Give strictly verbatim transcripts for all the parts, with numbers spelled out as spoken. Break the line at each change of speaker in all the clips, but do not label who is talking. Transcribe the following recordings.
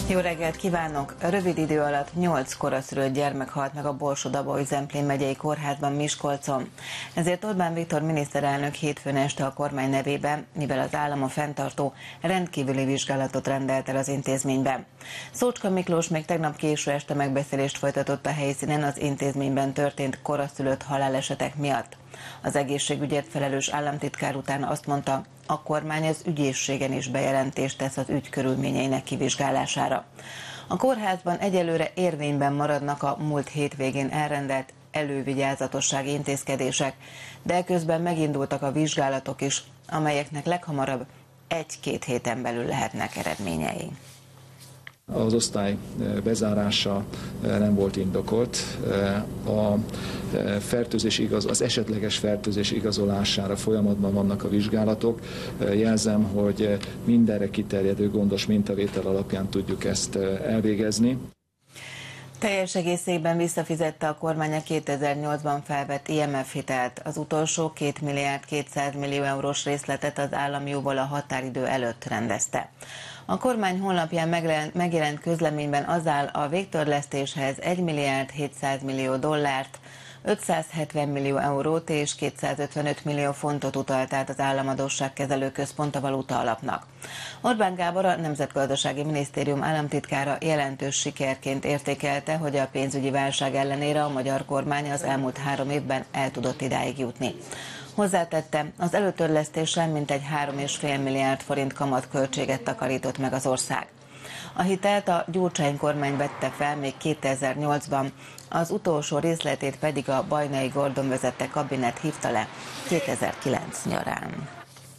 Jó reggelt kívánok! Rövid idő alatt nyolc koraszülött gyermek halt meg a Borsod-Abaúj-Zemplén megyei kórházban Miskolcon. Ezért Orbán Viktor miniszterelnök hétfőn este a kormány nevében, mivel az állam a fenntartó, rendkívüli vizsgálatot rendelt el az intézményben. Szócska Miklós még tegnap késő este megbeszélést folytatott a helyszínen az intézményben történt koraszülött halálesetek miatt. Az egészségügyért felelős államtitkár után azt mondta, a kormány az ügyészségen is bejelentést tesz az ügy körülményeinek kivizsgálására. A kórházban egyelőre érvényben maradnak a múlt hétvégén elrendelt elővigyázatossági intézkedések, de közben megindultak a vizsgálatok is, amelyeknek leghamarabb egy-két héten belül lehetnek eredményei.
Az osztály bezárása nem volt indokolt. A fertőzés igaz, az esetleges fertőzés igazolására folyamatban vannak a vizsgálatok. Jelzem, hogy mindenre kiterjedő gondos mintavétel alapján tudjuk ezt elvégezni.
Teljes egészében visszafizette a kormány a kétezer-nyolcban felvett I M F hitelt. Az utolsó két milliárd kétszáz millió eurós részletet az állam jóval a határidő előtt rendezte. A kormány honlapján megjelent közleményben az áll, a végtörlesztéshez egy milliárd hétszáz millió dollárt, ötszázhetven millió eurót és kétszázötvenöt millió fontot utalt át az Államadósságkezelő Központ a Valuta Alapnak. Orbán Gábor, a Nemzetgazdasági Minisztérium államtitkára jelentős sikerként értékelte, hogy a pénzügyi válság ellenére a magyar kormány az elmúlt három évben el tudott idáig jutni. Hozzátette, az előtörlesztéssel mintegy három egész öt milliárd forint kamatköltséget takarított meg az ország. A hitelt a Gyurcsány kormány vette fel még kétezer-nyolcban, az utolsó részletét pedig a Bajnai Gordon vezette kabinet hívta le kétezer-kilenc nyarán.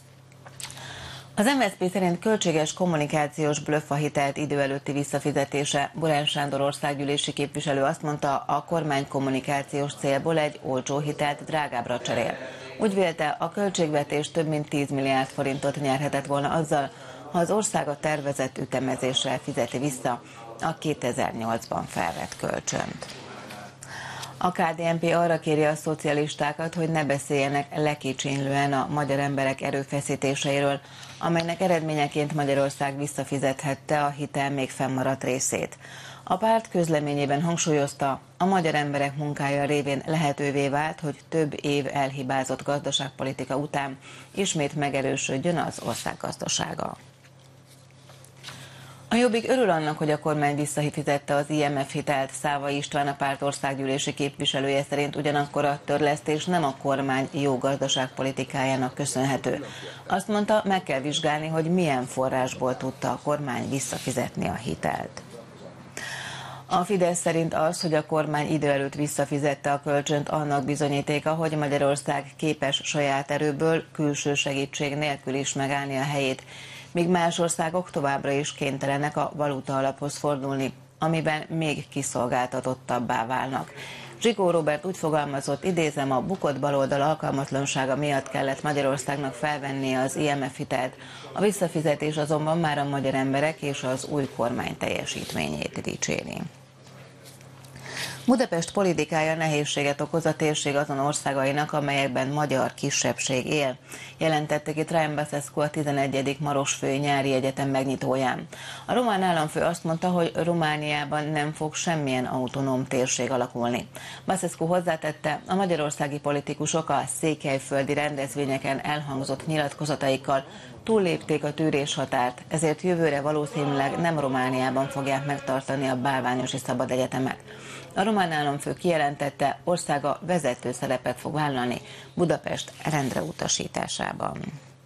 Az em es zé pé szerint költséges kommunikációs blöff a hitelt idő előtti visszafizetése. Borán Sándor országgyűlési képviselő azt mondta, a kormány kommunikációs célból egy olcsó hitelt drágábbra cserél. Úgy vélte, a költségvetés több mint tíz milliárd forintot nyerhetett volna azzal, ha az ország a tervezett ütemezéssel fizeti vissza a kétezer-nyolcban felvett kölcsönt. A ká dé en pé arra kéri a szocialistákat, hogy ne beszéljenek lekicsinlően a magyar emberek erőfeszítéseiről, amelynek eredményeként Magyarország visszafizethette a hitel még fennmaradt részét. A párt közleményében hangsúlyozta, a magyar emberek munkája révén lehetővé vált, hogy több év elhibázott gazdaságpolitika után ismét megerősödjön az ország gazdasága. A Jobbik örül annak, hogy a kormány visszafizette az I M F hitelt. Szávai István, a párt országgyűlési képviselője szerint ugyanakkor a törlesztés nem a kormány jó gazdaságpolitikájának köszönhető. Azt mondta, meg kell vizsgálni, hogy milyen forrásból tudta a kormány visszafizetni a hitelt. A Fidesz szerint az, hogy a kormány idő előtt visszafizette a kölcsönt, annak bizonyítéka, hogy Magyarország képes saját erőből, külső segítség nélkül is megállni a helyét, míg más országok továbbra is kénytelenek a valuta alaphoz fordulni, amiben még kiszolgáltatottabbá válnak. Zsigó Róbert úgy fogalmazott, idézem, a bukott baloldal alkalmatlansága miatt kellett Magyarországnak felvennie az I M F hitelt. A visszafizetés azonban már a magyar emberek és az új kormány teljesítményét dicséri. Budapest politikája nehézséget okoz a térség azon országainak, amelyekben magyar kisebbség él, jelentette ki Traian Basescu a tizenegyedik Marosfői Nyári Egyetem megnyitóján. A román államfő azt mondta, hogy Romániában nem fog semmilyen autonóm térség alakulni. Basescu hozzátette, a magyarországi politikusok a székelyföldi rendezvényeken elhangzott nyilatkozataikkal túllépték a tűréshatárt, ezért jövőre valószínűleg nem Romániában fogják megtartani a Bálványosi Szabad Egyetemet. A román államfő kijelentette, országa vezető szerepet fog vállalni Budapest rendre utasításában.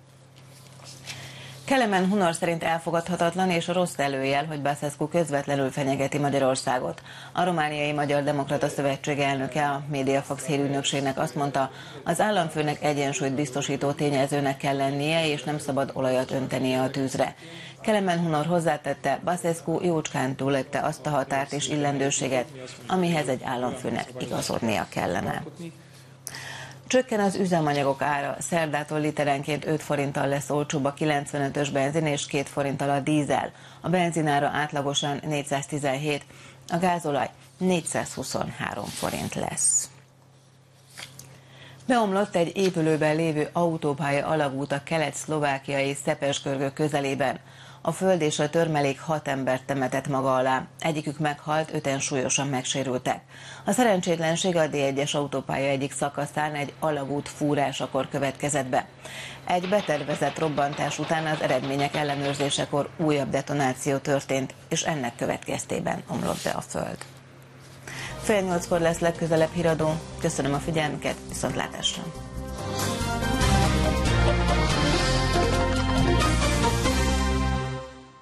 Kelemen Hunor szerint elfogadhatatlan és rossz előjel, hogy Basescu közvetlenül fenyegeti Magyarországot. A Romániai Magyar Demokrata Szövetség elnöke a Mediafax hírügynökségnek azt mondta, az államfőnek egyensúlyt biztosító tényezőnek kell lennie, és nem szabad olajat öntenie a tűzre. Kelemen Hunor hozzátette, Basescu jócskán túllépte azt a határt és illendőséget, amihez egy államfőnek igazodnia kellene. Csökken az üzemanyagok ára, szerdától literenként öt forinttal lesz olcsóbb a kilencvenötös benzin és két forinttal a dízel. A benzinára átlagosan négyszáztizenhét, a gázolaj négyszázhuszonhárom forint lesz. Beomlott egy épülőben lévő autópálya alagút a kelet-szlovákiai Szepesgörgő közelében. A föld és a törmelék hat embert temetett maga alá. Egyikük meghalt, öten súlyosan megsérültek. A szerencsétlenség a dé egyes autópálya egyik szakaszán egy alagút fúrásakor következett be. Egy betervezett robbantás után az eredmények ellenőrzésekor újabb detonáció történt, és ennek következtében omlott be a föld. Fél nyolckor lesz legközelebb híradó. Köszönöm a figyelmüket, viszontlátásra!